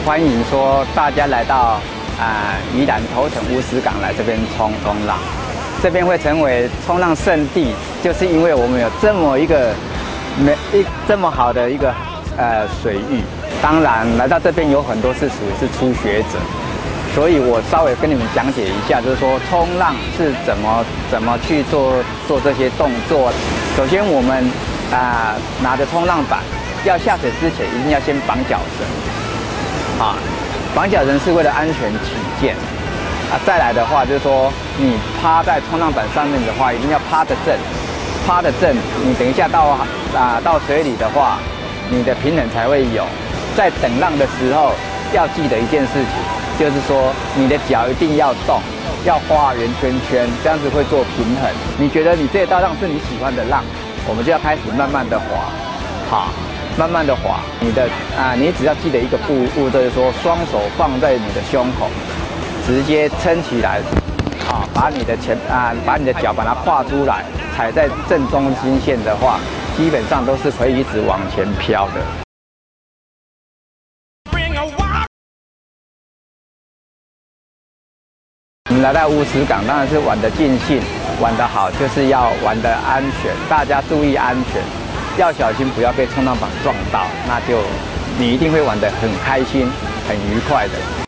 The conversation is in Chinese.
欢迎说大家来到宜兰头城乌石港来这边冲浪，这边会成为冲浪圣地，就是因为我们有这么好的一个水域。当然来到这边有很多是属于是初学者，所以我稍微跟你们讲解一下，就是说冲浪是怎么去做这些动作。首先我们拿着冲浪板，要下水之前一定要先绑脚绳，绑脚绳是为了安全起见。再来的话就是说，你趴在冲浪板上面的话，一定要趴得正。你等一下到水里的话，你的平衡才会有。在等浪的时候，要记得一件事情，就是说你的脚一定要动，要画圆圈圈，这样子会做平衡。你觉得你这道浪是你喜欢的浪，我们就要开始慢慢的滑，慢慢的滑。你只要记得一个步骤，就是说双手放在你的胸口，直接撑起来，把你的脚把它跨出来，踩在正中心线的话，基本上都是可以一直往前飘的。我们来到乌石港，当然是玩得尽兴，玩得好，就是要玩得安全。大家注意安全，要小心不要被冲浪板撞到，那就你一定会玩得很开心、很愉快的。